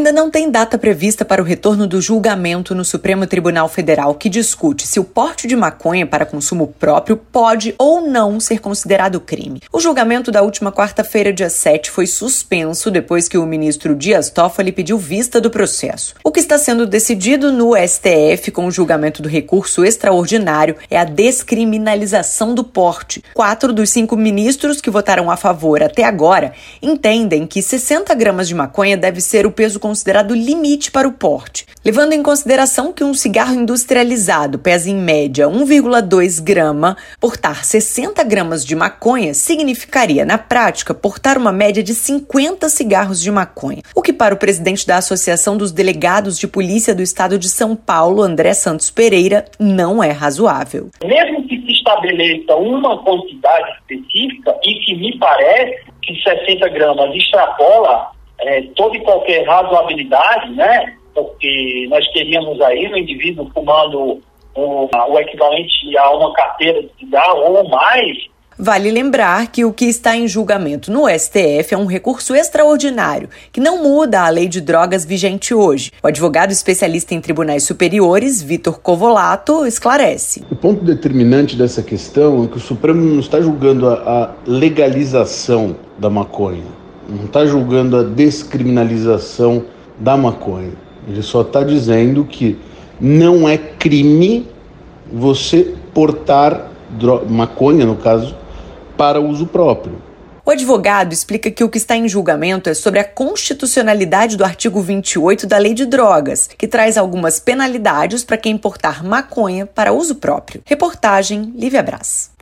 Ainda não tem data prevista para o retorno do julgamento no Supremo Tribunal Federal, que discute se o porte de maconha para consumo próprio pode ou não ser considerado crime. O julgamento da última quarta-feira, dia 7, foi suspenso depois que o ministro Dias Toffoli pediu vista do processo. O que está sendo decidido no STF com o julgamento do recurso extraordinário é a descriminalização do porte. 4 dos 5 ministros que votaram a favor até agora entendem que 60 gramas de maconha deve ser o peso considerado limite para o porte, levando em consideração que um cigarro industrializado pesa em média 1,2 grama, portar 60 gramas de maconha significaria, na prática, portar uma média de 50 cigarros de maconha, o que para o presidente da Associação dos Delegados de Polícia do Estado de São Paulo, André Santos Pereira, não é razoável. Mesmo que se estabeleça uma quantidade específica, e que me parece que 60 gramas extrapola toda e qualquer razoabilidade, né? Porque nós teríamos aí um indivíduo fumando o equivalente a uma carteira de cigarro ou mais. Vale lembrar que o que está em julgamento no STF é um recurso extraordinário, que não muda a lei de drogas vigente hoje. O advogado especialista em tribunais superiores, Vitor Covolato, esclarece. O ponto determinante dessa questão é que o Supremo não está julgando a legalização da maconha, não está julgando a descriminalização da maconha. Ele só está dizendo que não é crime você portar maconha, no caso, para uso próprio. O advogado explica que o que está em julgamento é sobre a constitucionalidade do artigo 28 da Lei de Drogas, que traz algumas penalidades para quem portar maconha para uso próprio. Reportagem Lívia Brás.